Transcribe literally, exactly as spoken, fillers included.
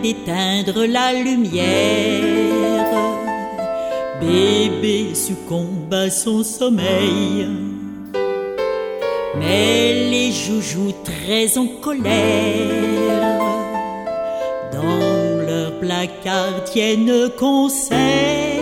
d'éteindre la lumière. Bébé succombe à son sommeil, mais les joujoux très en colère dans leur placard tiennent conseil.